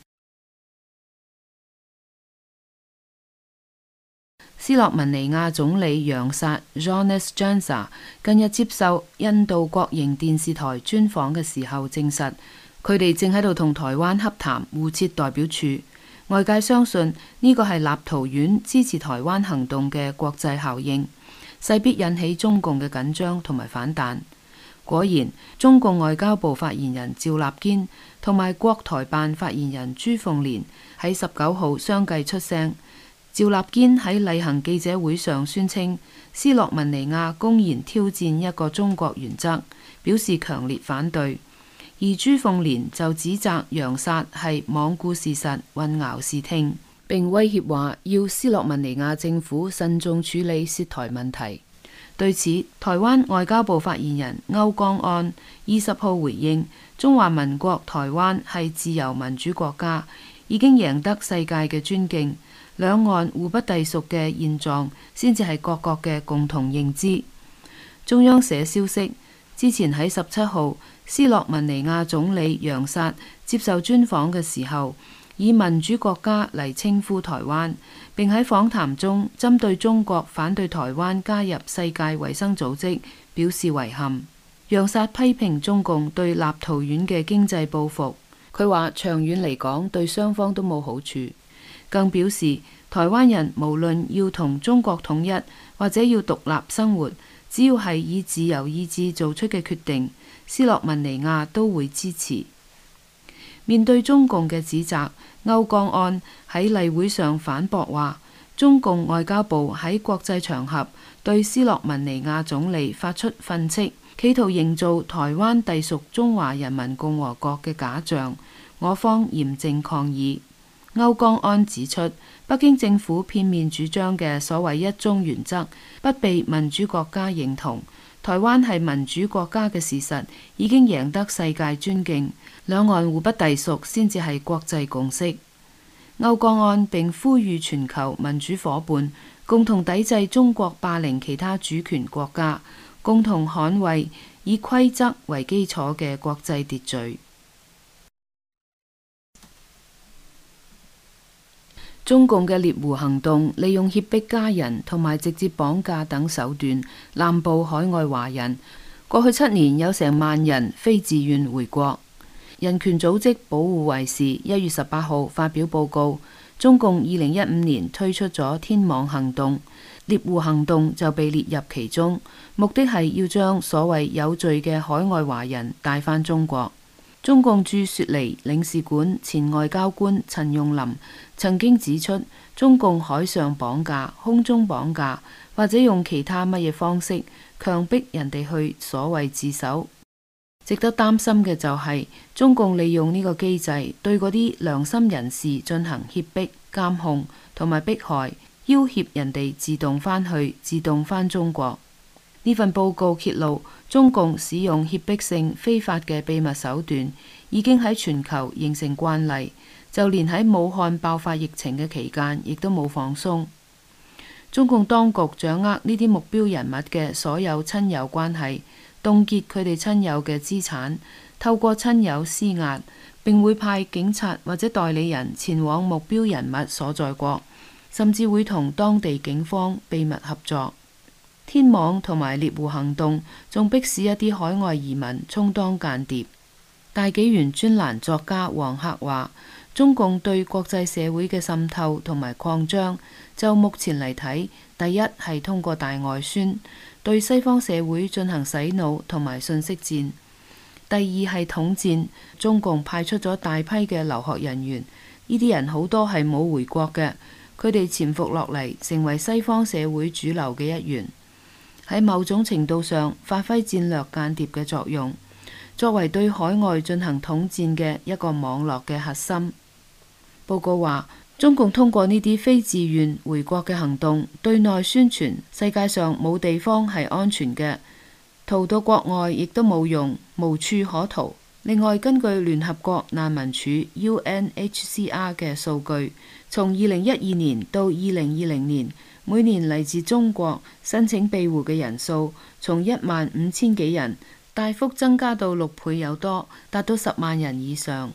F: 斯洛文尼亞總理楊薩 Jonas Janša 近日接受印度國營電視台專訪嘅時候證實，佢哋正喺度同台灣洽談互設代表處。外界相信呢個係立陶宛支持台灣行動嘅國際效應，勢必引起中共嘅緊張同埋反彈。果然，中共外交部發言人趙立堅同埋國台辦發言人朱鳳蓮喺十九號相繼出聲。趙立堅喺例行記者會上宣稱，斯洛文尼亞公然挑戰一個中國原則，表示強烈反對。而朱鳳蓮就指責楊薩係罔顧事實、混淆視聽，並威脅話要斯洛文尼亞政府慎重處理涉台問題。對此，台灣外交部發言人歐江安二十號回應：中華民國台灣係自由民主國家，已經贏得世界嘅尊敬，兩岸互不隸屬嘅現狀先至係各國嘅共同認知。中央社消息，之前喺十七號，斯洛文尼亞總理楊薩接受專訪嘅時候，以民主國家嚟稱呼台灣，並喺訪談中針對中國反對台灣加入世界衛生組織表示遺憾。楊薩批評中共對立陶宛嘅經濟報復，佢話長遠嚟講對雙方都冇好處，更表示台灣人無論要同中國統一或者要獨立生活，只要係以自由意志做出嘅決定，斯洛文尼亞都會支持。面對中共嘅指責，歐江安喺例會上反駁話，中共外交部喺國際場合對斯洛文尼亞總理發出訓斥，企圖營造台灣隸屬中華人民共和國嘅假象，我方嚴正抗議。歐江安指出，北京政府片面主張嘅所謂一中原則不被民主國家認同，台灣係民主國家嘅事實已經贏得世界尊敬，兩岸互不隸屬先至係國際共識。歐江安並呼籲全球民主夥伴共同抵制中國霸凌其他主權國家，共同捍衛以規則為基礎嘅國際秩序。中共嘅獵狐行動利用脅迫家人同埋直接綁架等手段濫捕海外華人，過去七年有成萬人非自願回國。人權組織保護衛士一月十八號發表報告，中共二零一五年推出咗天網行動，獵狐行動就被列入其中，目的係要將所謂有罪嘅海外華人帶返中國。中共駐雪梨領事館前外交官陳用林曾經指出，中共海上綁架、空中綁架或者用其他乜嘢方式強迫人哋去所謂自首。值得擔心嘅就係，中共利用呢個機制對嗰啲良心人士進行脅迫、監控同埋迫害，要挾人哋自動返去、自動返中國。呢份報告揭露，中共使用脅迫性非法嘅秘密手段已經喺全球形成慣例，就連喺武漢爆發疫情嘅期間亦都冇放鬆。中共當局掌握呢啲目標人物嘅所有親友關係，凍結佢哋親友嘅資產，透過親友施壓，並會派警察或者代理人前往目標人物所在國，甚至會同當地警方秘密合作。天網同埋獵狐行動仲迫使一啲海外移民充當間諜。大紀元專欄作家黃克話，中共對國際社會嘅滲透同埋擴張，就目前嚟睇，第一係通過大外宣，對西方社會進行洗腦同埋信息戰；第二係統戰，中共派出咗大批嘅留學人員，呢啲人好多係冇回國嘅，佢哋潛伏落嚟，成為西方社會主流嘅一員。喺某種程度上發揮戰略間諜嘅作用，作為對海外進行統戰嘅一個網絡嘅核心。報告話，中共通過呢啲非自願回國嘅行動，對內宣傳世界上冇地方係安全嘅，逃到國外亦都冇用，無處可逃。 另外，根據聯合國難民署 U N H C R 嘅數據，從二零一二年到二零二零年，每年嚟自中國申請庇護嘅人數，從一萬五千幾人大幅增加到六倍有多，達到十萬人以上。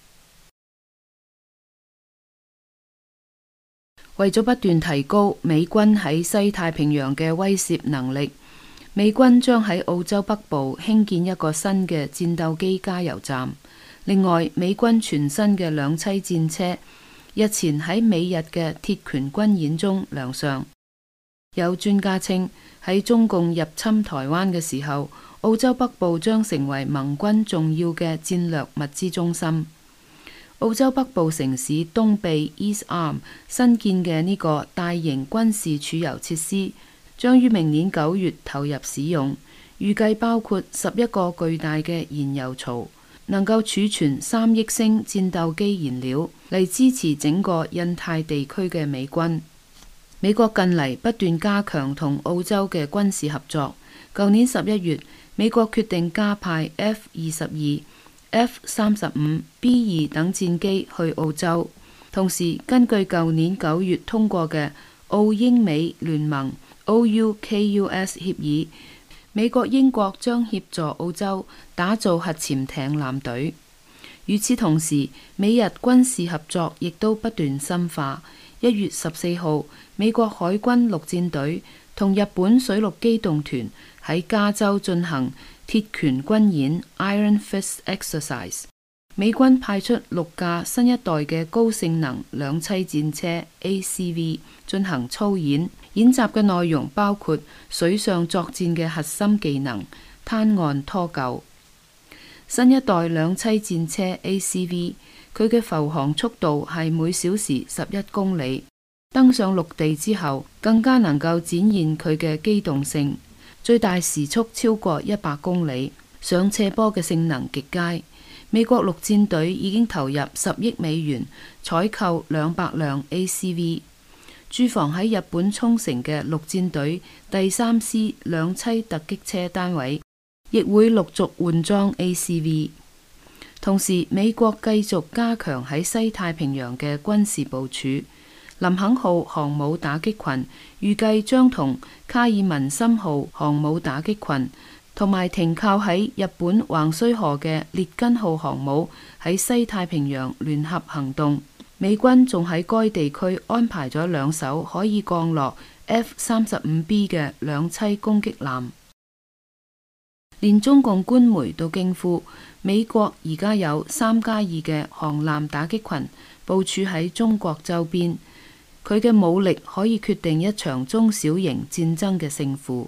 F: 為咗不斷提高美軍喺西太平洋嘅威懾能力，美軍將喺澳洲北部興建一個新嘅戰鬥機加油站。另外，美軍全新嘅兩棲戰車日前喺美日嘅鐵拳軍演中亮相。有專家稱，喺中共入侵台灣嘅時候，澳洲北部將成為盟軍重要嘅戰略物資中心。澳洲北部城市東臂 East Arm 新建嘅呢個大型軍事儲油設施將於明年九月投入使用，預計包括十一個巨大嘅燃油槽，能夠儲存三億升戰鬥機燃料，嚟支持整個印太地區嘅美軍。美國近嚟不斷加強同澳洲嘅軍事合作。舊年十一月，美國決定加派 F 二十二、F 三十五、B 二等戰機去澳洲。同時，根據舊年九月通過嘅澳英美聯盟 O U K U S 協議，美國、英國將協助澳洲打造核潛艇艦隊。與此同時，美日軍事合作亦都不斷深化。一月十四號，美國海軍陸戰隊同日本水陸機動團喺加州進行鐵拳軍演 Iron Fist Exercise。美軍派出六架新一代嘅高性能兩棲戰車 A C V 進行操演，演習嘅內容包括水上作戰嘅核心技能灘岸拖救。新一代兩棲戰車 A C V，佢嘅浮航速度係每小時十一公里，登上陸地之後更加能夠展現佢嘅機動性，最大時速超過一百公里，上斜坡嘅性能極佳。美國陸戰隊已經投入十億美元採購兩百輛 A C V， 駐防喺日本沖繩嘅陸戰隊第三師兩棲突擊車單位亦會陸續換裝 A C V。同時，美國繼續加強喺西太平洋嘅軍事部署。林肯號航母打擊群預計將同卡爾文森號航母打擊群同埋停靠喺日本橫須賀嘅列根號航母喺西太平洋聯合行動。美軍仲喺該地區安排咗兩艘可以降落 F 三十五 B 嘅兩棲攻擊艦。連中共官媒都驚呼，美國而家有三加二嘅航艦打擊群部署喺中國周邊，佢嘅武力可以決定一場中小型戰爭嘅勝負。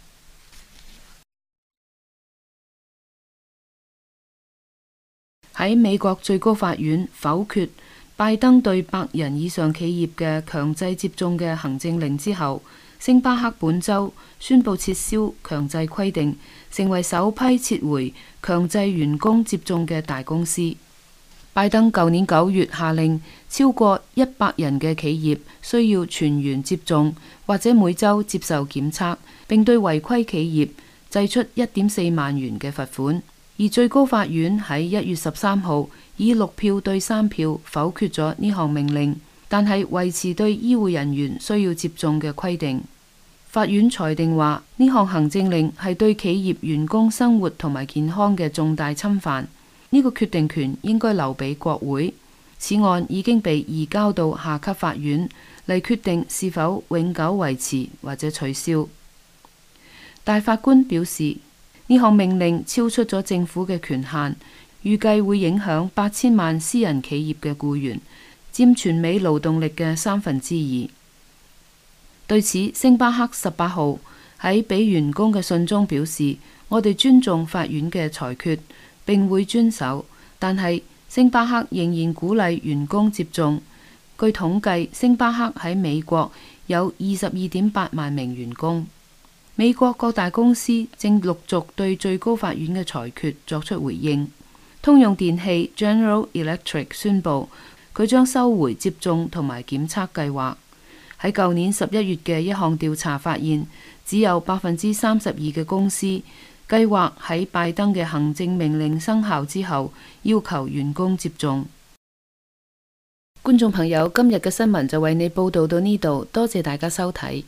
F: 喺美國最高法院否決拜登對百人以上企業嘅強制接種嘅行政令之後，星巴克本週宣布撤銷強制規定，成為首批撤回強制員工接種嘅大公司。拜登舊年九月下令，超過一百人嘅企業需要全員接種或者每週接受檢測，並對違規企業祭出一點四萬元嘅罰款。而最高法院喺一月十三號以六票對三票否決咗呢項命令，但係維持對醫護人員需要接種嘅規定。法院裁定話，呢項行政令係對企業員工生活同埋健康嘅重大侵犯，呢個決定權應該留俾國會。此案已經被移交到下級法院嚟決定是否永久維持或者取消。大法官表示，呢項命令超出咗政府嘅權限，預計會影響八千萬私人企業嘅僱員，佔全美勞動力嘅三分之二。對此，星巴克十八號喺俾員工嘅信中表示，我哋尊重法院嘅裁決，並會遵守，但係星巴克仍然鼓勵員工接種。據統計，星巴克喺美國有二十二點八萬名員工。美國各大公司正陸續對最高法院嘅裁決作出回應。通用電氣 General Electric 宣布，佢將收回接種同埋檢測計劃。喺舊年十一月嘅一項調查發現，只有百分之三十二嘅公司計劃喺拜登嘅行政命令生效之後，要求員工接種。觀眾朋友，今日嘅新聞就為你報道到呢度，多謝大家收睇。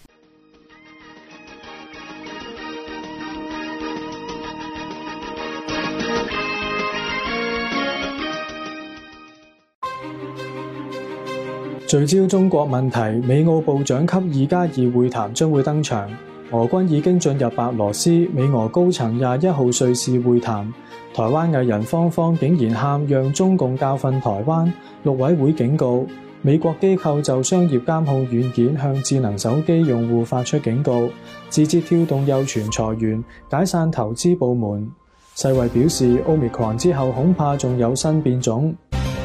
G: 聚焦中國問題，美澳部長級二加二會談將會登場。俄軍已經進入白羅斯，美俄高層廿一號瑞士會談。台灣藝人芳芳竟然喊讓中共教訓台灣，陸委會警告。美國機構就商業監控軟件向智能手機用戶發出警告。字節跳動又傳裁員，解散投資部門。世衛表示 Omicron 之後恐怕仲有新變種。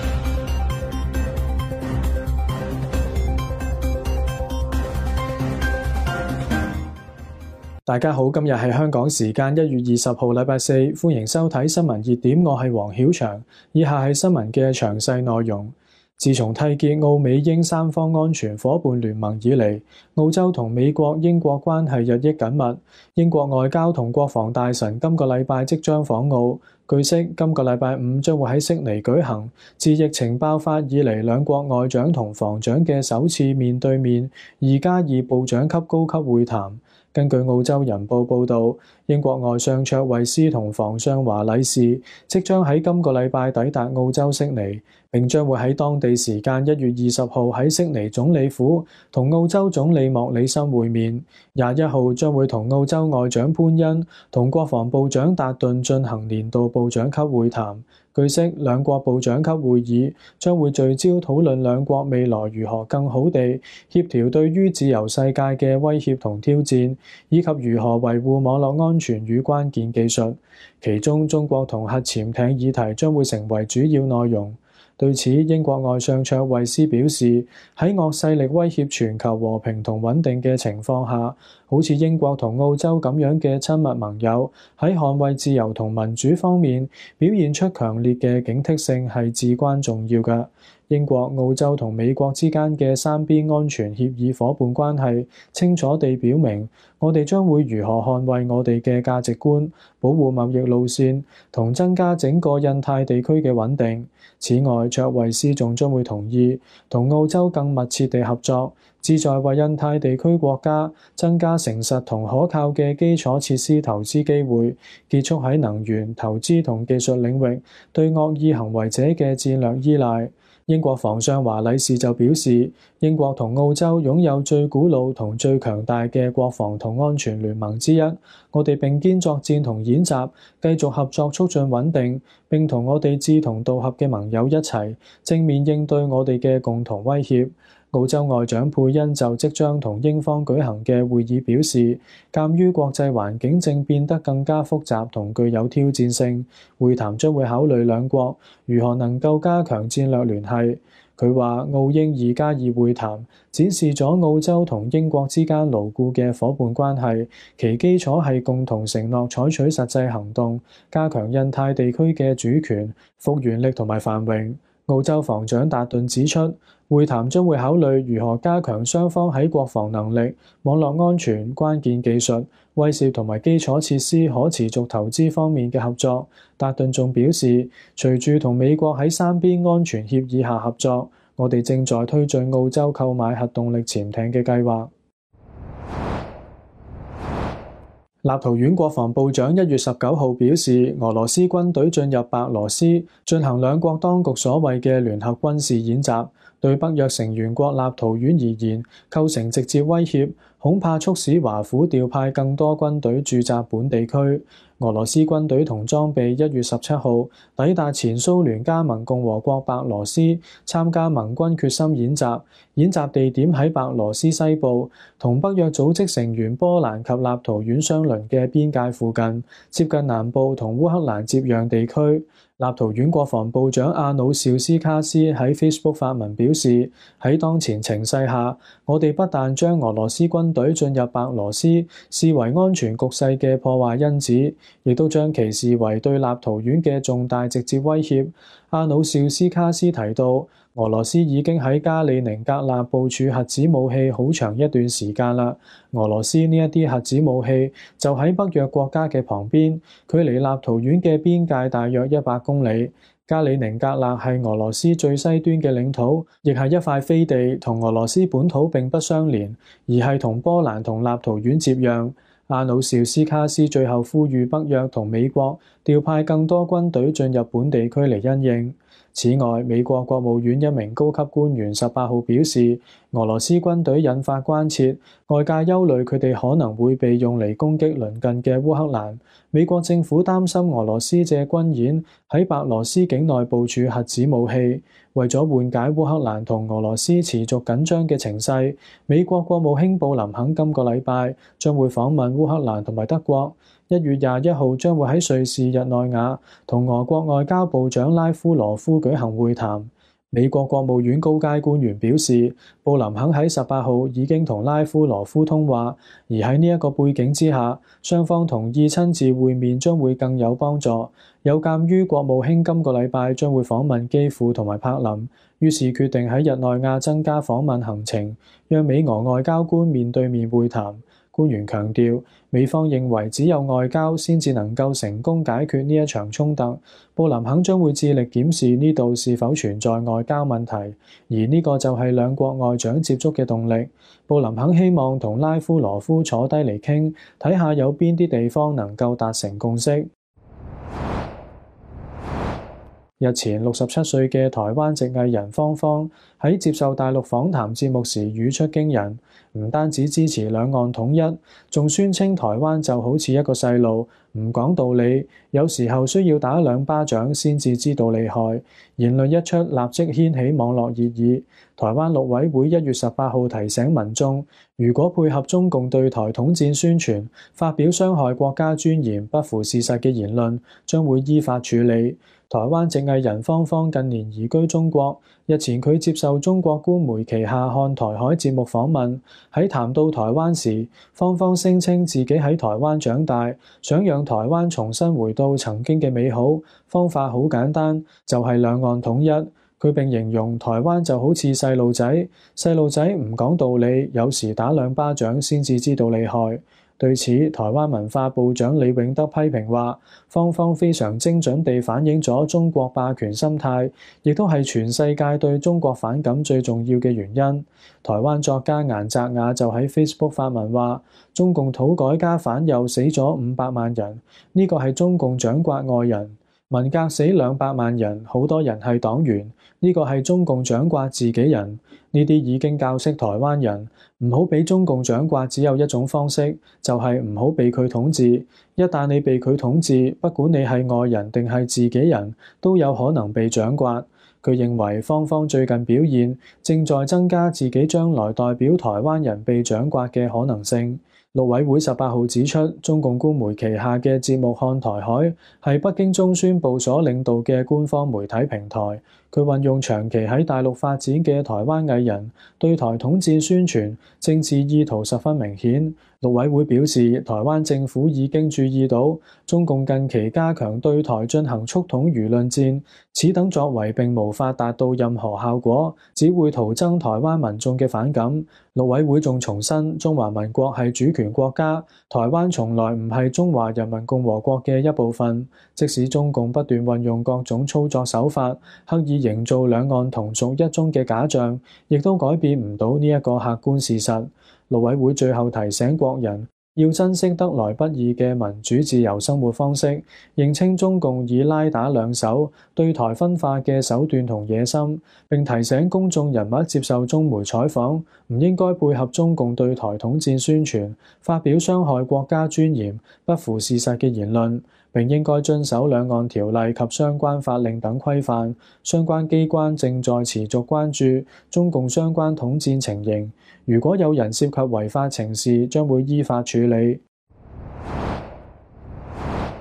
G: 大家好，今日係香港時間一月二十號禮拜四，歡迎收睇新聞熱點，我係黃曉翔。以下係新聞嘅詳細內容。自從締結澳美英三方安全夥伴聯盟以嚟，澳洲同美國、英國關係日益緊密。英國外交同國防大臣今個禮拜即將訪澳，據悉今個禮拜五將會喺悉尼舉行自疫情爆發以嚟兩國外長同防長嘅首次面對面二加二部長級高級會談。根據澳洲人報報導，英國外相卓慧思同防相華禮士即將喺今個禮拜抵達澳洲悉尼，並將會喺當地時間一月二十號喺悉尼總理府同澳洲總理莫里森會面。廿一號將會同澳洲外長潘恩同國防部長達頓進行年度部長級會談。據悉，兩國部長級會議將會聚焦討論兩國未來如何更好地協調對於自由世界嘅威脅同挑戰，以及如何維護網絡安全與關鍵技術。其中，中國同核潛艇議題將會成為主要內容。對此，英國外相卓慧思表示，喺惡勢力威脅全球和平同穩定嘅情況下，好似英國同澳洲咁樣嘅親密盟友喺捍衛自由同民主方面表現出強烈嘅警惕性係至關重要嘅。英國、澳洲同美國之間嘅三邊安全協議夥伴關係清楚地表明，我哋將會如何捍衛我哋嘅價值觀，保護貿易路線同增加整個印太地區嘅穩定。此外，卓慧思仲將會同意同澳洲更密切地合作，旨在為印太地區國家增加誠實同可靠嘅基礎設施投資機會，結束喺能源、投資同技術領域對惡意行為者嘅戰略依賴。英國防相華禮士就表示，英國同澳洲擁有最古老同最強大嘅國防同安全聯盟之一，我哋並肩作戰同演習，繼續合作促進穩定，並同我哋志同道合嘅盟友一齊正面應對我哋嘅共同威脅。澳洲外長佩恩就即將同英方舉行嘅會議表示，鑑於國際環境正變得更加複雜同具有挑戰性，會談將會考慮兩國如何能夠加強戰略聯繫。佢話澳英二加二會談展示咗澳洲同英國之間牢固嘅夥伴關係，其基礎係共同承諾採取實際行動，加強印太地區嘅主權、復原力同埋繁榮。澳洲防長達頓指出，會談將會考慮如何加強雙方喺國防能力、網絡安全、關鍵技術、威懾同埋基礎設施可持續投資方面嘅合作。達頓仲表示，隨住同美國喺三邊安全協議下合作，我哋正在推進澳洲購買核動力潛艇嘅計劃。立陶宛國防部長一月十九號表示，俄羅斯軍隊進入白羅斯進行兩國當局所謂嘅聯合軍事演習，對北約成員國立陶宛而言構成直接威脅，恐怕促使華府調派更多軍隊駐紮本地區。俄羅斯軍隊同裝備一月十七號抵達前蘇聯加盟共和國白羅斯，參加盟軍決心演習。演習地點喺白羅斯西部，同北約組織成員波蘭及立陶宛相鄰嘅邊界附近，接近南部同烏克蘭接壤地區。立陶宛國防部長阿努紹斯卡斯喺 Facebook 發文表示，喺當前情勢下，我哋不但將俄羅斯軍隊進入白羅斯視為安全局勢嘅破壞因子，亦都將其視為對立陶宛嘅重大直接威脅。阿努紹斯卡斯提到， 俄羅斯已經喺加里寧格勒部署核子武器好長一段時間啦。俄羅斯呢一啲核子武器就喺北約國家嘅旁邊，距離立陶宛嘅邊界大約一百公里。加里寧格勒係俄羅斯最西端嘅領土，亦係一塊飛地，同俄羅斯本土並不相連，而係同波蘭同立陶宛接壤。阿努紹斯卡斯最後呼籲北約同美國調派更多軍隊進入本地區嚟因應。此外，美國國務院一名高級官員十八號表示，俄羅斯軍隊引發關切，外界憂慮佢哋可能會被用嚟攻擊鄰近嘅烏克蘭。美國政府擔心俄羅斯借軍演喺白羅斯境內部署核子武器。為咗緩解烏克蘭同俄羅斯持續緊張嘅情勢，美國國務卿布林肯今個禮拜將會訪問烏克蘭同埋德國。一月廿一號將會喺瑞士日內瓦同俄國外交部長拉夫羅夫舉行會談。美國國務院高階官員表示，布林肯喺十八號已經同拉夫羅夫通話，而喺呢一個背景之下，雙方同意親自會面將會更有幫助。有鑑於國務卿今個禮拜將會訪問基輔同埋柏林，於是決定喺日內瓦增加訪問行程，讓美俄外交官面對面會談。官員強調，美方認為只有外交先至能夠成功解決呢一場衝突。布林肯將會致力檢視呢度是否存在外交問題，而呢個就係兩國外長接觸嘅動力。布林肯希望同拉夫羅夫坐低嚟傾，睇下有邊啲地方能夠達成共識。日前六十七歲嘅台灣籍藝人芳芳喺接受大陸訪談節目時語出驚人，唔單止支持兩岸統一，仲宣稱台灣就好似一個細路，唔講道理，有時候需要打兩巴掌先至知道厲害。言論一出，立即掀起網絡熱議。台灣陸委會一月十八號提醒民眾，如果配合中共對台統戰宣傳，發表傷害國家尊嚴、不符事實嘅言論，將會依法處理。台灣籍藝人芳芳近年移居中國，日前佢接受中國官媒旗下看台海節目訪問，喺談到台灣時，芳芳聲稱自己喺台灣長大，想讓台灣重新回到曾經嘅美好，方法好簡單，就係兩岸統一。佢並形容台灣就好似細路仔，細路仔唔講道理，有時打兩巴掌先至知道厲害。對此，台灣文化部長李永德批評話，芳芳非常精準地反映咗中國霸權心態，亦都係全世界對中國反感最重要嘅原因。台灣作家顏澤雅就喺 Facebook 發文話，中共土改加反右死咗五百萬人，呢個係中共蔣刮外人。文革死兩百萬人，好多人係黨員，呢個係中共蔣刮自己人。呢啲已經教識台灣人，唔好俾中共蔣刮，只有一種方式，就係唔好被佢統治。一旦你被佢統治，不管你係外人定係自己人，都有可能被蔣刮。佢認為芳芳最近表現正在增加自己將來代表台灣人被蔣刮嘅可能性。陸委會十八號指出，中共官媒旗下嘅節目看台海係北京中宣部所領導嘅官方媒體平台。佢運用長期喺大陸發展嘅台灣藝人對台統戰宣傳，政治意圖十分明顯。陸委會表示，台灣政府已經注意到中共近期加強對台進行促統輿論戰，此等作為並無法達到任何效果，只會徒增台灣民眾嘅反感。陸委會仲重申，中華民國係主權國家，台灣從來唔係中華人民共和國嘅一部分。即使中共不斷運用各種操作手法，刻意營造兩岸同屬一中嘅假象，亦都改變唔到呢一個客觀事實。陸委會最後提醒國人，要珍惜得來不易嘅民主自由生活方式，認清中共以拉打兩手對台分化嘅手段同野心，並提醒公眾人物接受中媒採訪，唔應該配合中共對台統戰宣傳，發表傷害國家尊嚴、不符事實嘅言論，並應該遵守兩岸條例及相關法令等規範。相關機關正在持續關注中共相關統戰情形，如果有人涉及違法情事，將會依法處理。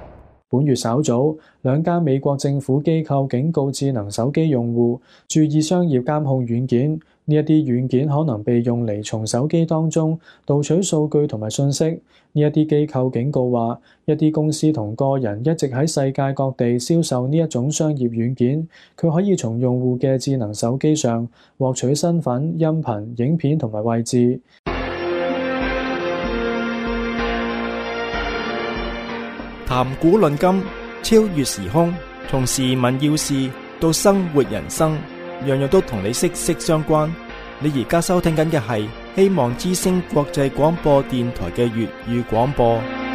G: 本月稍早，兩間美國政府機構警告智能手機用戶注意商業監控軟件，呢一啲軟件可能被用嚟從手機當中盜取數據同埋信息。呢一啲機構警告話，一啲公司同個人一直喺世界各地銷售呢一種商業軟件，佢可以從用戶嘅智能手機上獲取身份、音頻、影片同埋位置。
A: 談古論今，超越時空，從時聞要事到生活人生，樣樣都同你息息相關。你而家收聽緊嘅係希望之聲國際廣播電台嘅粵語廣播。